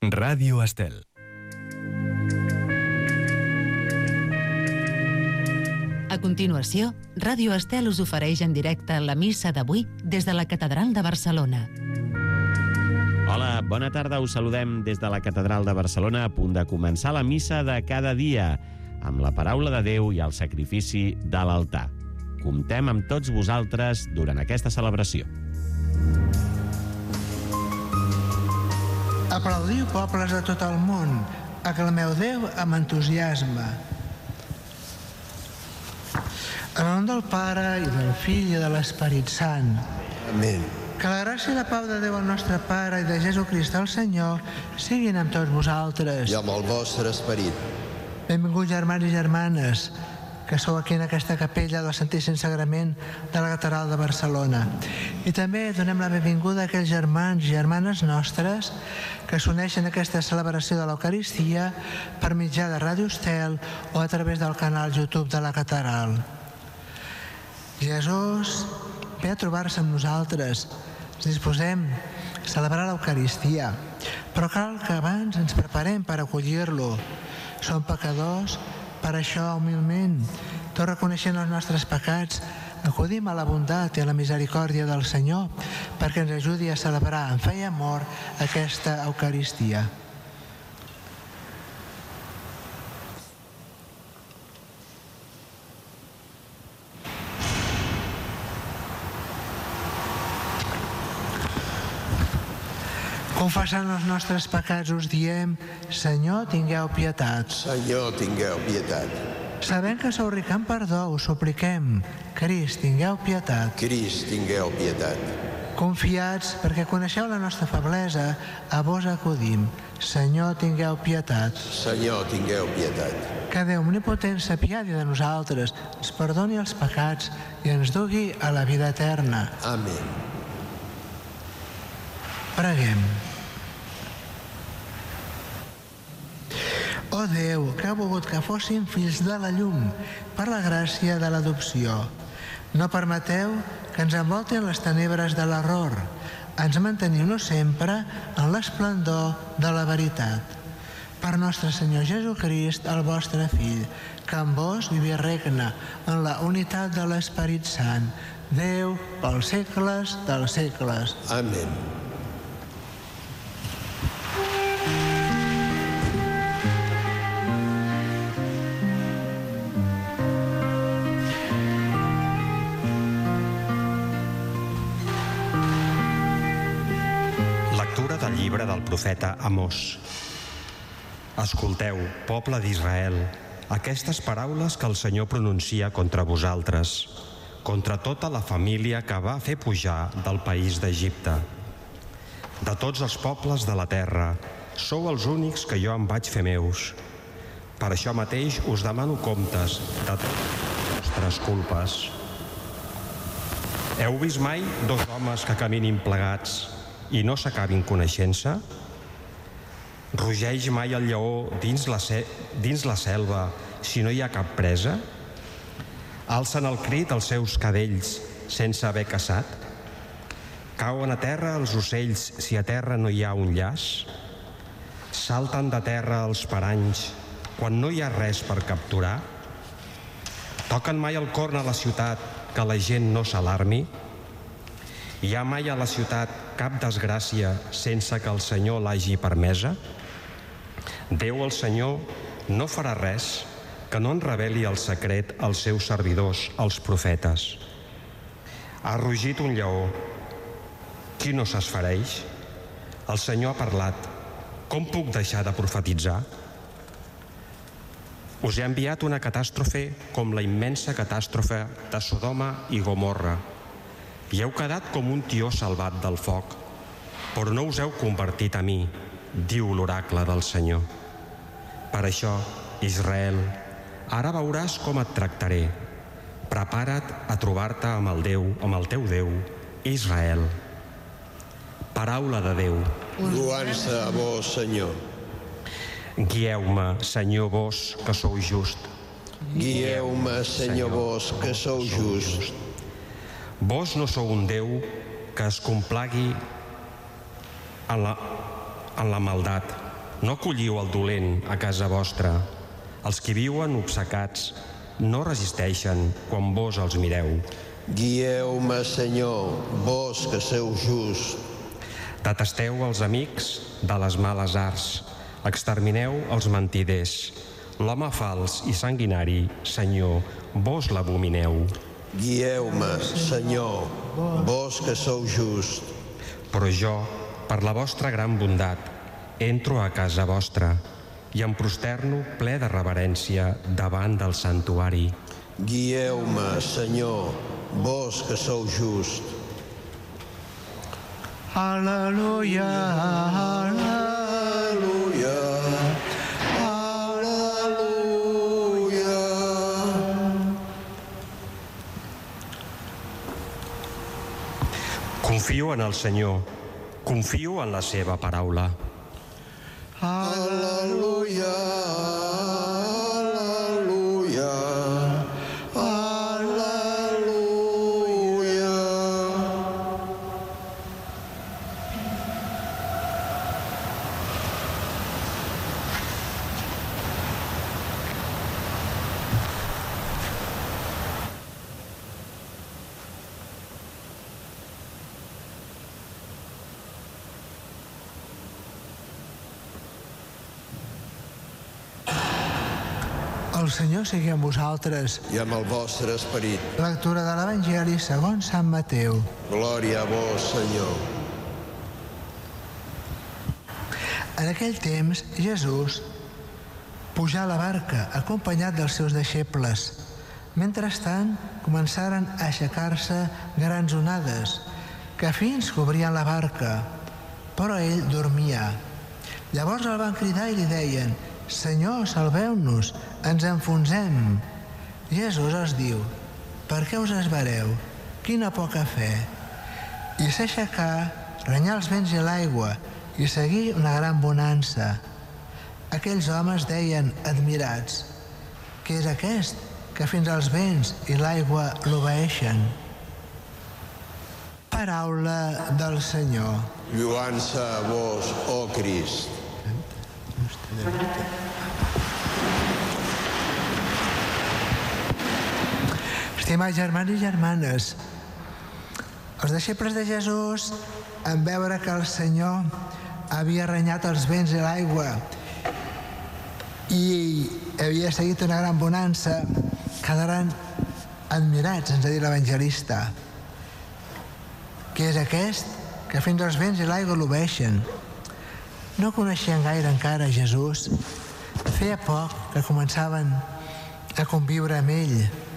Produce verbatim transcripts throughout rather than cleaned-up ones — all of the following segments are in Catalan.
Ràdio Estel. A continuació, Ràdio Estel us ofereix en directe la missa d'avui des de la Catedral de Barcelona. Hola, bona tarda, us saludem des de la Catedral de Barcelona, a punt de començar la missa de cada dia, amb la paraula de Déu i el sacrifici de l'altar. Comptem amb tots vosaltres durant aquesta celebració. Aplaudiu, pobles de tot el món, aclameu Déu amb entusiasme. En nom del Pare, i del Fill, i de l'Esperit Sant. Amén. Que la gràcia i la pau de Déu, el nostre Pare, i de Jesucrist, el Senyor, siguin amb tots vosaltres. I amb el vostre esperit. Benvinguts, germans i germanes, que sou aquí en aquesta capella del Santíssim Sagrament de la Catedral de Barcelona. I també donem la benvinguda a aquells germans i germanes nostres que s'uneixen a aquesta celebració de l'Eucaristia per mitjà de Ràdio Estel o a través del canal YouTube de la Catedral. Jesús ve a trobar-se amb nosaltres. Ens disposem a celebrar l'Eucaristia, però cal que abans ens preparem per acollir-lo. Som pecadors, per això, humilment, tot reconeixent els nostres pecats, acudim a la bondat i a la misericòrdia del Senyor perquè ens ajudi a celebrar amb fe i amor aquesta Eucaristia. Confessant els nostres pecats us diem: Senyor, tingueu pietat. Senyor, tingueu pietat. Sabent que sou ric en perdó, us supliquem: Crist, tingueu pietat. Crist, tingueu pietat. Confiats, perquè coneixeu la nostra feblesa, a vos acudim: Senyor, tingueu pietat. Senyor, tingueu pietat. Que Déu omnipotent s'apiadi de nosaltres, ens perdoni els pecats i ens dugui a la vida eterna. Amén. Preguem. Oh Déu, que ha volgut que fóssim fills de la llum per la gràcia de l'adopció. No permeteu que ens envoltin les tenebres de l'error. Ens manteniu-nos sempre en l'esplendor de la veritat. Per nostre Senyor Jesucrist, el vostre Fill, que amb vos vivi i regna en la unitat de l'Esperit Sant, Déu pels segles dels segles. Amén. Lectura del llibre del profeta Amós. Escolteu, poble d'Israel, aquestes paraules que el Senyor pronuncia contra vosaltres, contra tota la família que va fer pujar del país d'Egipte. De tots els pobles de la terra, sou els únics que jo em vaig fer meus. Per això mateix us demano comptes de totes les vostres culpes. Heu vist mai dos homes que caminin plegats i no s'acabin coneixent-se? Rugeix mai el lleó dins la, ce... dins la selva si no hi ha cap presa? Alcen el crit els seus cadells sense haver caçat? Cauen a terra els ocells si a terra no hi ha un llaç? Salten de terra els paranys quan no hi ha res per capturar? Toquen mai el corn a la ciutat que la gent no s'alarmi? Hi ha mai a la ciutat cap desgràcia sense que el Senyor l'hagi permesa? Déu, el Senyor, no farà res que no en reveli el secret als seus servidors, els profetes. Ha rugit un lleó. Qui no s'esfereix? El Senyor ha parlat. Com puc deixar de profetitzar? Us he enviat una catàstrofe com la immensa catàstrofe de Sodoma i Gomorra. I heu quedat com un tió salvat del foc, però no us heu convertit a mi, diu l'oracle del Senyor. Per això, Israel, ara veuràs com et tractaré. Prepara't a trobar-te amb el Déu, amb el teu Déu, Israel. Paraula de Déu. Lloança a vos, Senyor. Guieu-me, Senyor, vos, que sou just. Guieu-me, Senyor, vos, que sou just. Vos no sou un Déu que es complagui en la, en la maldat, no acolliu el dolent a casa vostra. Els que viuen obcecats no resisteixen quan vos els mireu. Guieu-me, Senyor, vos que sou just. Detesteu els amics de les males arts, extermineu els mentiders. L'home fals i sanguinari, Senyor, vos l'abomineu. Guieu-me, Senyor, vos que sou just. Però jo, per la vostra gran bondat, entro a casa vostra i em prosterno ple de reverència davant del santuari. Guieu-me, Senyor, vos que sou just. Aleluia, aleluia, aleluia. Confio en el Senyor, confio en la seva paraula. Aleluia, aleluia, aleluia. El Senyor sigui amb vosaltres. I amb el vostre esperit. Lectura de l'Evangeli segons Sant Mateu. Glòria a vos, Senyor. En aquell temps, Jesús pujà a la barca acompanyat dels seus deixebles. Mentrestant, començaren a aixecar-se grans onades que fins cobrien la barca, però ell dormia. Llavors el van cridar i li deien: «Senyor, salveu-nos, ens enfonsem». Jesús els diu: «Per què us esvereu? Quina poca fe». I s'aixecà, renyà els vents i l'aigua, i seguí una gran bonança. Aquells homes deien, admirats: «Què és aquest, que fins als vents i l'aigua l'obeeixen?» Paraula del Senyor. Lloança a vos, ó Crist. Estimats germans i germanes, els deixebles de Jesús, en veure que el Senyor havia renyat els vents i l'aigua i havia seguit una gran bonança, quedaran admirats, ens ha dit l'evangelista. Què és aquest que fins als vents i l'aigua l'obeeixen? No coneixien gaire encara Jesús. Feia poc que començaven a conviure amb ell.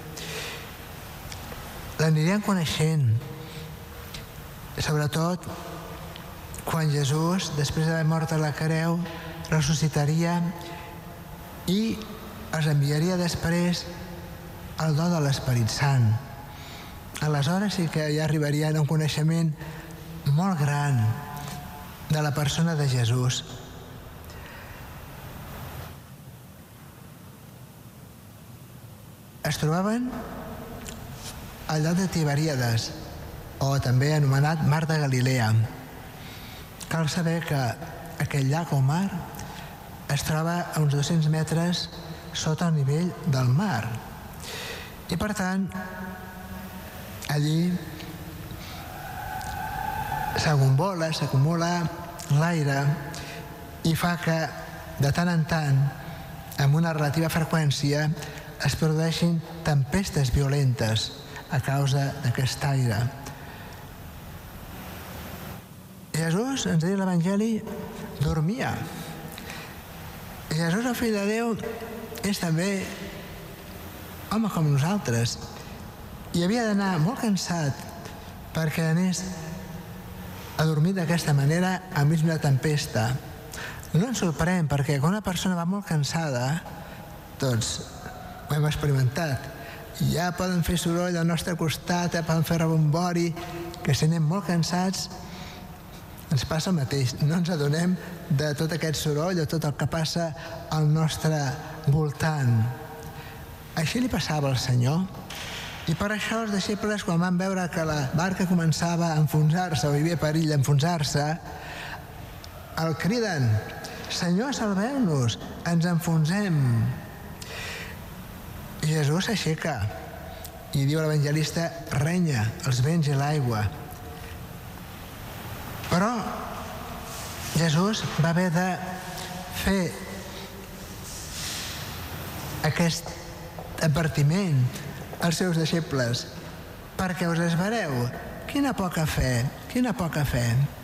L'anirien coneixent, sobretot quan Jesús, després d'haver mort a la creu, ressuscitaria i els enviaria després el do de l'Esperit Sant. Aleshores sí que ja arribarien a un coneixement molt gran de la persona de Jesús. Es trobaven al llac de Tiberíades, o també anomenat Mar de Galilea. Cal saber que aquest llac o mar es troba a uns dos-cents metres sota el nivell del mar. I per tant, allí s'agombola, s'acumula l'aire i fa que de tant en tant, amb una relativa freqüència, es produeixin tempestes violentes a causa d'aquest aire. Jesús, ens diu l'Evangeli, dormia. Jesús, el fill de Déu, és també home com nosaltres i havia d'anar molt cansat perquè anés a dormir d'aquesta manera enmig d'una tempesta. No ens sorprèn perquè quan una persona va molt cansada, tots ho hem experimentat, ja poden fer soroll al nostre costat, ja poden fer rebombori, que si anem molt cansats ens passa el mateix, no ens adonem de tot aquest soroll, de tot el que passa al nostre voltant. Així li passava al Senyor. I per això els deixebles, quan van veure que la barca començava a enfonsar-se o hi havia perill d'enfonsar-se, el criden: Senyor, salveu-nos, ens enfonsem. I Jesús s'aixeca i diu a l'evangelista, renya els vents i l'aigua. Però Jesús va haver de fer aquest advertiment als seus deixebles. Perquè us esvereu, quina poca fe, quina poca fe.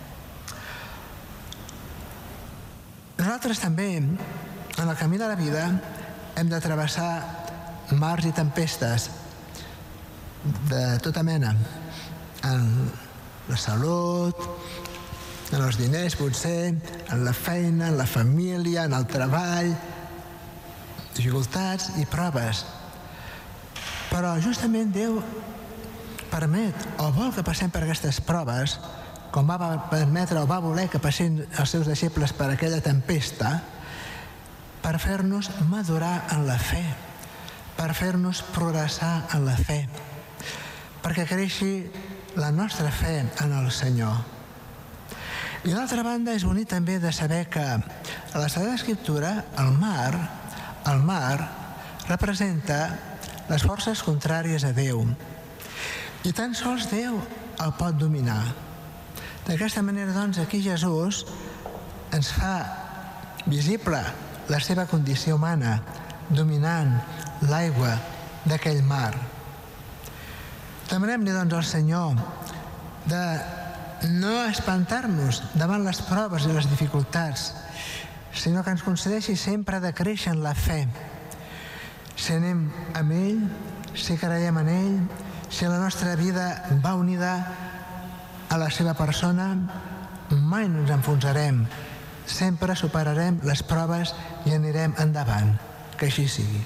Nosaltres també, en el camí de la vida, hem de travessar mars i tempestes de tota mena, en la salut, en els diners potser, en la feina, en la família, en el treball, dificultats i proves. Però justament Déu permet o vol que passem per aquestes proves, com va permetre o va voler que passin els seus deixebles per aquella tempesta, per fer-nos madurar en la fe, per fer-nos progressar en la fe, perquè creixi la nostra fe en el Senyor. I d'altra banda és bonic també de saber que a la Sagrada Escriptura el mar, el mar representa les forces contràries a Déu. I tan sols Déu el pot dominar. D'aquesta manera, doncs, aquí Jesús ens fa visible la seva condició humana, dominant l'aigua d'aquell mar. Demanem-li, doncs, al Senyor de no espantar-nos davant les proves i les dificultats, sinó que ens concedeixi sempre de créixer en la fe. Si anem amb ell, si creiem en ell, si la nostra vida va unida a la seva persona, mai no ens enfonsarem. Sempre superarem les proves i anirem endavant. Que així sigui.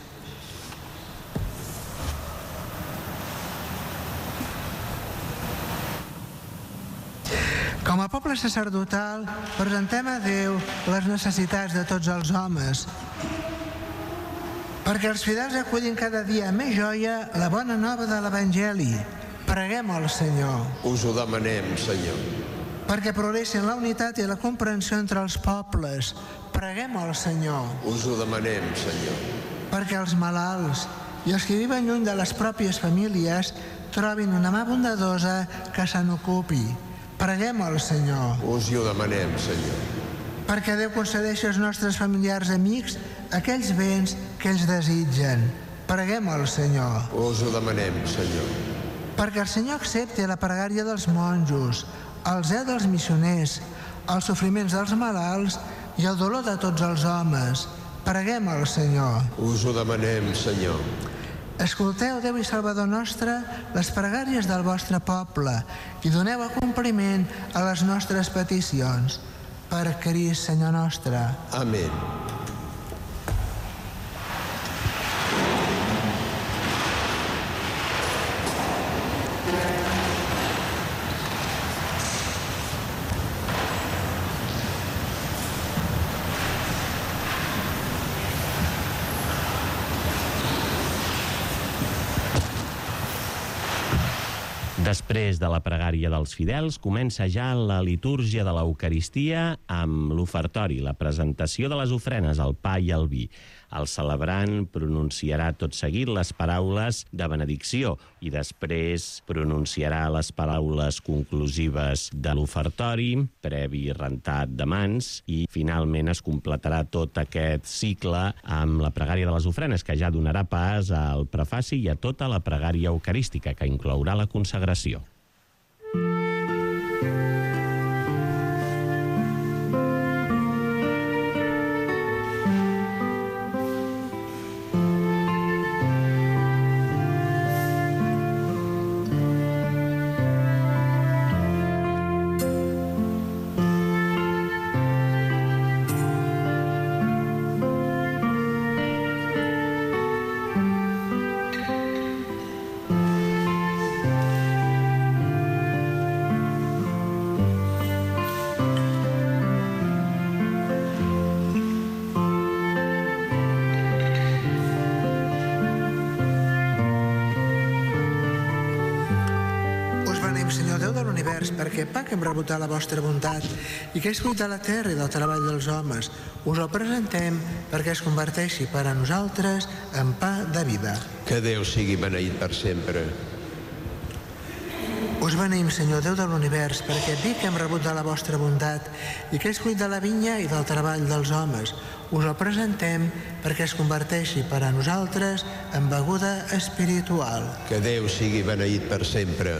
Com a poble sacerdotal, presentem a Déu les necessitats de tots els homes, perquè els fidels acullin cada dia amb més joia la bona nova de l'Evangeli. Preguem al Senyor. Us ho demanem, Senyor. Perquè progressin la unitat i la comprensió entre els pobles. Preguem al Senyor. Us ho demanem, Senyor. Perquè els malalts i els que viuen lluny de les pròpies famílies trobin una mà bondadosa que se n'ocupi. Preguem al Senyor. Us ho demanem, Senyor. Perquè Déu concedeixi als nostres familiars amics aquells béns que ells desitgen. Preguem al Senyor. Us ho demanem, Senyor. Perquè el Senyor accepti la pregària dels monjos, el zel dels missioners, els sofriments dels malalts i el dolor de tots els homes. Preguem al Senyor. Us ho demanem, Senyor. Escolteu, Déu i Salvador nostre, les pregàries del vostre poble i doneu compliment a les nostres peticions. Per Crist, Senyor nostre. Amén. Després de la pregària dels fidels, comença ja la litúrgia de l'Eucaristia amb l'ofertori, la presentació de les ofrenes, el pa i el vi. El celebrant pronunciarà tot seguit les paraules de benedicció i després pronunciarà les paraules conclusives de l'ofertori, previ rentat de mans, i finalment es completarà tot aquest cicle amb la pregària de les ofrenes, que ja donarà pas al prefaci i a tota la pregària eucarística, que inclourà la consagració. l'univers, perquè pa que hem rebut de la vostra bondat i que és fruit de la terra i del treball dels homes, us el presentem perquè es converteixi per a nosaltres en pa de vida. Que Déu sigui beneït per sempre. Us beneïm, Senyor Déu de l'univers, perquè vi que hem rebut de la vostra bondat i que és fruit de la vinya i del treball dels homes, us el presentem perquè es converteixi per a nosaltres en beguda espiritual. Que Déu sigui beneït per sempre.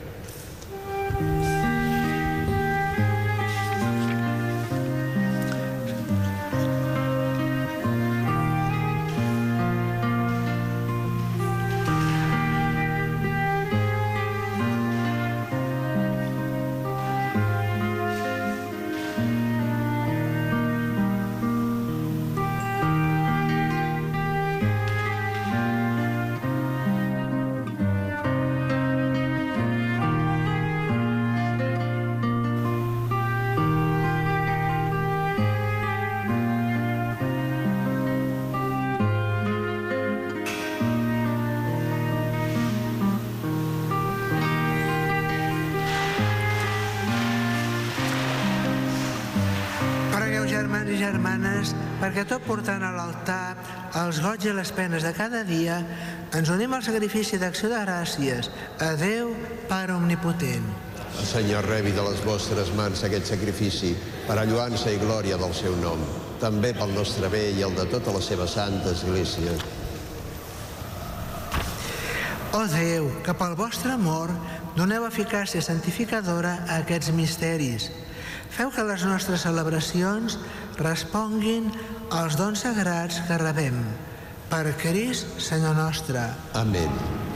Germans i germanes, perquè tot portant a l'altar els goig i les penes de cada dia, ens unim al sacrifici d'acció de gràcies a Déu, Pare Omnipotent. El Senyor rebi de les vostres mans aquest sacrifici per a lloança i glòria del seu nom, també pel nostre bé i el de tota la seva santa Església. Ó Déu, que pel vostre amor doneu eficàcia santificadora a aquests misteris. Feu que les nostres celebracions responguin als dons sagrats que rebem. Per Crist, Senyor nostre. Amén.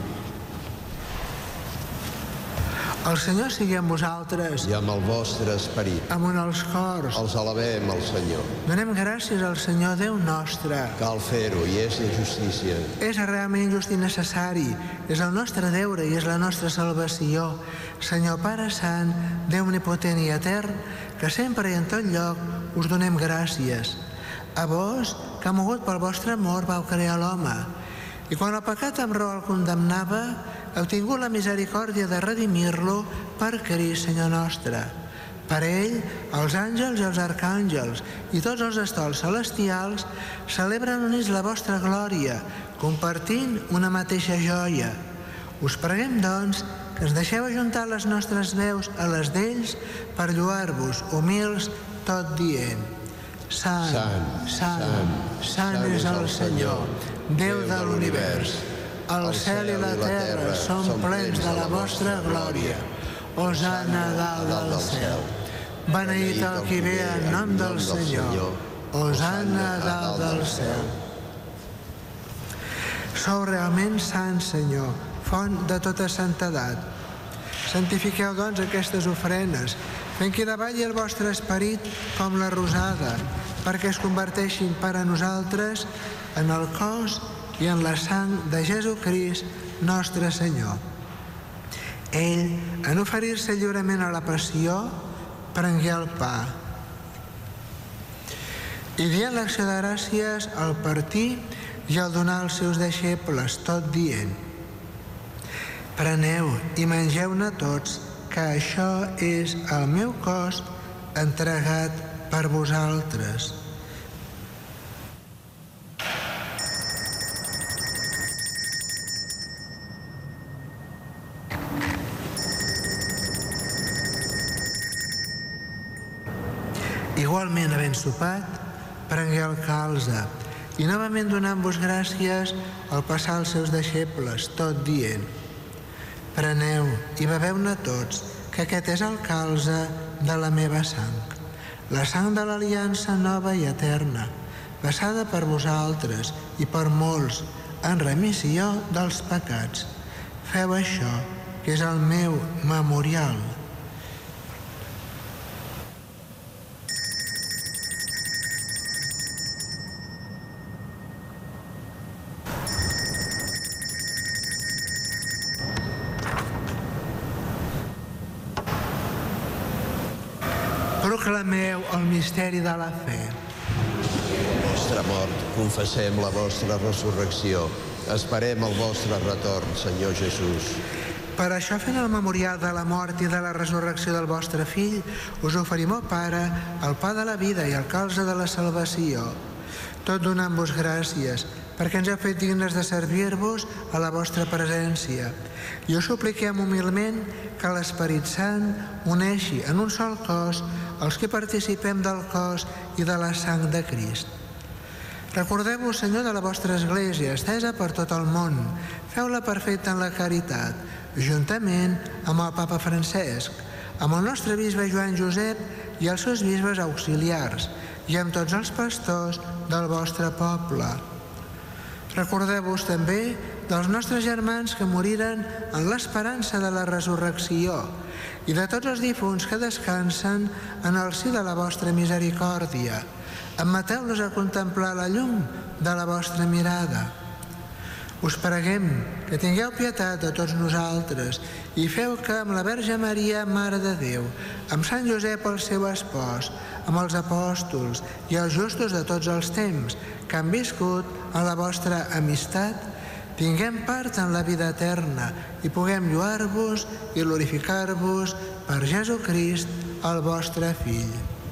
El Senyor sigui amb vosaltres. I amb el vostre esperit. Amunt els cors. Els alabem al Senyor. Donem gràcies al Senyor Déu nostre. Cal fer-ho i és de justícia. És realment just i necessari. És el nostre deure i és la nostra salvació. Senyor Pare Sant, Déu omnipotent i etern, que sempre i en tot lloc us donem gràcies. A vos, que mogut pel vostre amor vau crear l'home, i quan el pecat amb raó el condemnava, heu tingut la misericòrdia de redimir-lo per Crist, Senyor nostre. Per ell, els àngels i els arcàngels i tots els estols celestials celebren units la vostra glòria, compartint una mateixa joia. Us preguem, doncs, que ens deixeu ajuntar les nostres veus a les d'ells per lloar-vos, humils, tot dient: Sant, sant, sant, sant és el Senyor, Déu de l'univers. El cel i la terra són plens de la vostra glòria. Hosana dalt del cel. Beneït el qui ve en nom del Senyor. Hosana dalt del cel. Sou realment sant, Senyor, font de tota santedat. Santifiqueu, doncs, aquestes ofrenes, fent que davalli el vostre esperit com la rosada, perquè es converteixin per a nosaltres en el cos i en la sang de Jesucrist, nostre Senyor. Ell, en oferir-se lliurement a la passió, prengué el pa. I dient l'acció de gràcies al partir i al donar als seus deixebles, tot dient: Preneu i mengeu-ne tots, que això és el meu cos entregat per vosaltres. Igualment, havent sopat, prengué el calze i novament donant-vos gràcies al passar als seus deixebles, tot dient: Preneu i beveu-ne tots, que aquest és el calze de la meva sang, la sang de l'aliança nova i eterna, vessada per vosaltres i per molts en remissió dels pecats. Feu això, que és el meu memorial. Proclameu el misteri de la fe. La vostra mort, confessem la vostra resurrecció. Esperem el vostre retorn, Senyor Jesús. Per això, fent el memorial de la mort i de la resurrecció del vostre fill, us oferim, ó Pare, el pa de la vida i el calze de la salvació. Tot donant-vos gràcies, perquè ens heu fet dignes de servir-vos a la vostra presència. I us supliquem humilment que l'Esperit Sant uneixi en un sol cos els que participem del cos i de la sang de Crist. Recordeu-vos, Senyor, de la vostra Església, estesa per tot el món. Feu-la perfecta en la caritat, juntament amb el Papa Francesc, amb el nostre bisbe Joan Josep i els seus bisbes auxiliars, i amb tots els pastors del vostre poble. Recordeu-vos també dels nostres germans que moriren en l'esperança de la resurrecció i de tots els difunts que descansen en el si de la vostra misericòrdia. Admeteu-los a contemplar la llum de la vostra mirada. Us preguem que tingueu pietat de tots nosaltres i feu que amb la Verge Maria, Mare de Déu, amb Sant Josep, el seu espòs, amb els apòstols i els justos de tots els temps que han viscut a la vostra amistat, tinguem part en la vida eterna i puguem lloar-vos i glorificar-vos per Jesucrist, el vostre Fill.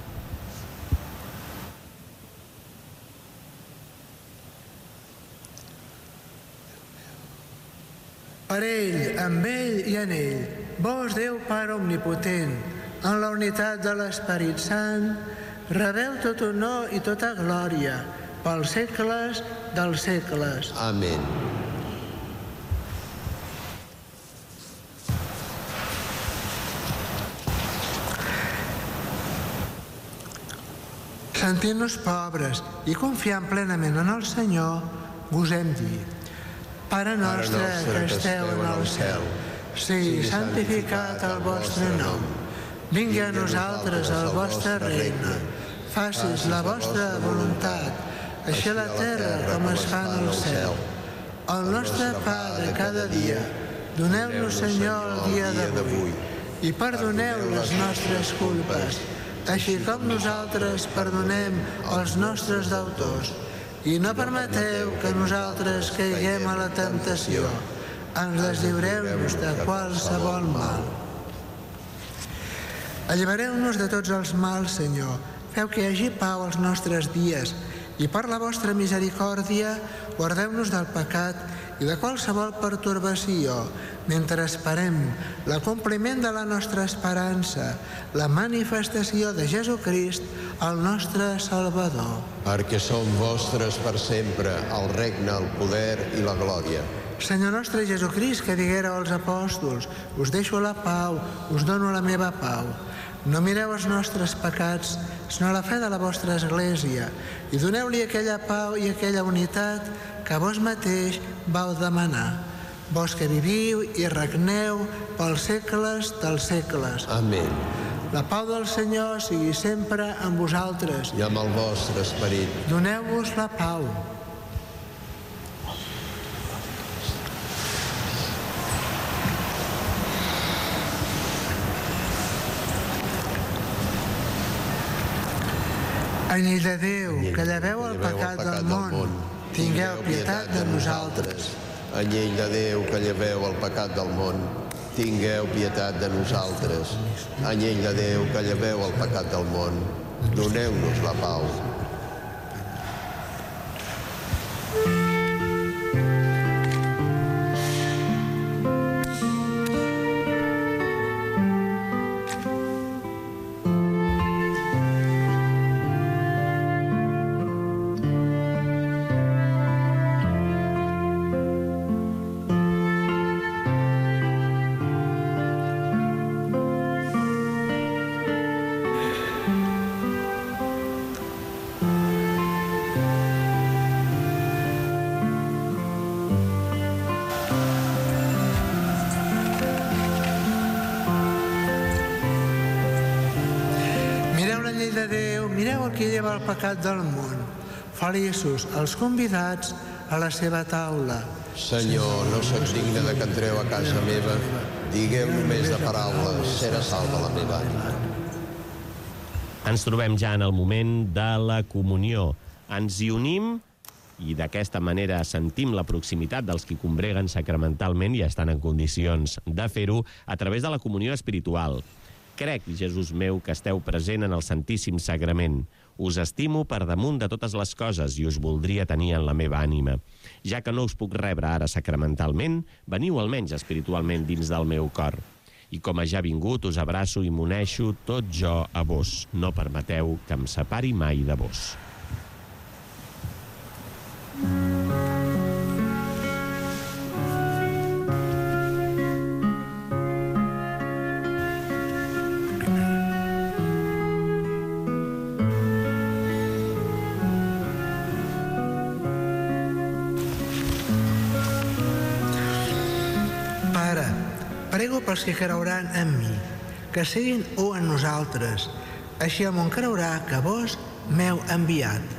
Per ell, amb ell i en ell, vos, Déu Pare omnipotent, en la unitat de l'Esperit Sant, rebeu tot honor i tota glòria pels segles dels segles. Amén. Sentint-nos pobres i confiant plenament en el Senyor, gosem dir: Pare nostre que esteu en el cel, sigui santificat el vostre nom. Vingui a nosaltres el vostre regne. Facis la vostra voluntat, així a la terra com es fa en el cel. El nostre pa de cada dia, doneu-nos, Senyor, el dia d'avui, i perdoneu les nostres culpes, així com nosaltres perdonem als nostres deutors. I no permeteu que nosaltres caiguem a la temptació. Ens lliureu-nos de qualsevol mal. Allibereu-nos de tots els mals, Senyor. Feu que hi hagi pau als nostres dies i per la vostra misericòrdia guardeu-nos del pecat i de qualsevol pertorbació, mentre esperem l'acompliment de la nostra esperança, la manifestació de Jesucrist, el nostre Salvador. Perquè són vostres per sempre el regne, el poder i la glòria. Senyor nostre Jesucrist, que diguéreu als apòstols: us deixo la pau, us dono la meva pau. No mireu els nostres pecats, sinó la fe de la vostra Església, i doneu-li aquella pau i aquella unitat que vos mateix vau demanar. Vos que viviu i regneu pels segles dels segles. Amén. La pau del Senyor sigui sempre amb vosaltres. I amb el vostre esperit. Doneu-vos la pau. Anyell de Déu, que lleveu el pecat del món, tingueu pietat de nosaltres. Anyell de Déu, que lleveu el pecat del món, tingueu pietat de nosaltres. Anyell de Déu, que lleveu el pecat del món, doneu-nos la pau. de Déu, mireu qui lleva el pecat del món. Feliços els convidats a la seva taula. Senyor, no soc digne de que entreu a casa meva. Digueu només de paraules, serà salva la meva ànima. Ens trobem ja en el moment de la comunió. Ens hi unim I d'aquesta manera sentim la proximitat dels qui combreguen sacramentalment i estan en condicions de fer-ho a través de la comunió espiritual. Crec, Jesús meu, que esteu present en el Santíssim Sagrament. Us estimo per damunt de totes les coses i us voldria tenir en la meva ànima. Ja que no us puc rebre ara sacramentalment, veniu almenys espiritualment dins del meu cor. I com a ja vingut, us abraço i m'uneixo tot jo a vos. No permeteu que em separi mai de vos. Pare, prego pels que creuran en mi, que siguin u en nosaltres, així el món creurà que vos m'heu enviat.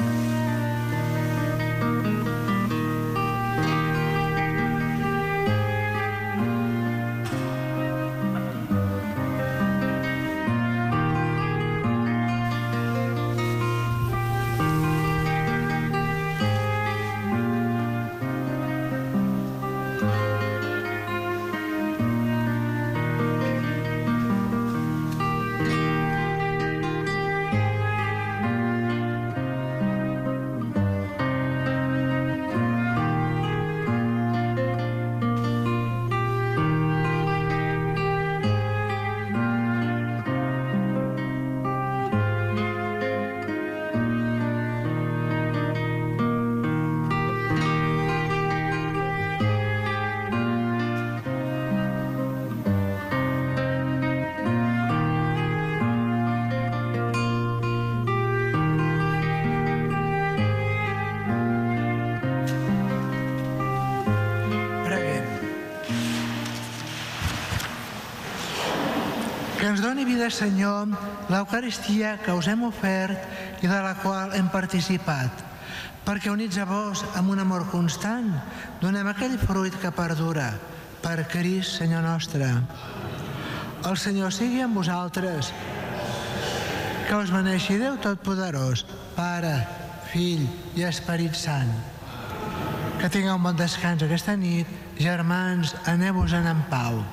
Que ens doni vida, Senyor, l'Eucaristia que us hem ofert i de la qual hem participat, perquè units a vos amb un amor constant donem aquell fruit que perdura. Per Crist, Senyor nostre. El Senyor sigui amb vosaltres. Que us beneixi Déu Totpoderós, Pare, Fill i Esperit Sant. Que tingueu un bon descans aquesta nit. Germans, aneu-vos-en en pau.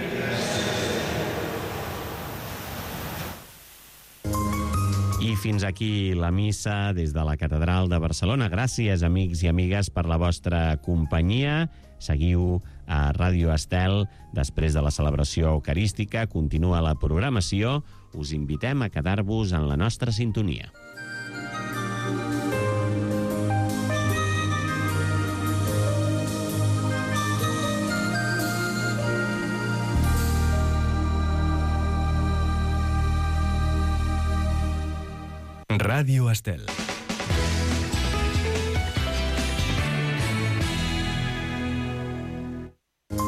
I fins aquí la missa des de la Catedral de Barcelona. Gràcies, amics i amigues, per la vostra companyia. Seguiu a Ràdio Estel. Després de la celebració eucarística continua la programació. Us invitem a quedar-vos en la nostra sintonia. Ràdio Estel.